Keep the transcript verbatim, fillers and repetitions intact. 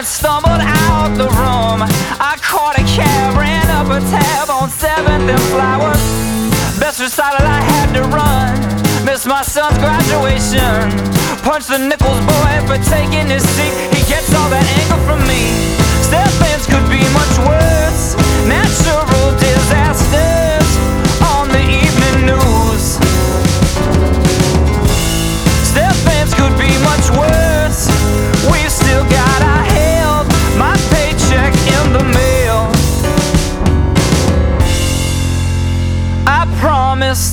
stumbled out the room. I caught a cab, ran up a tab on seventh and Flowers. Best recital, I had to run. Missed my son's graduation. Punched the Nichols boy for taking his seat. He gets all that anger from me. Step-ins could be much worse.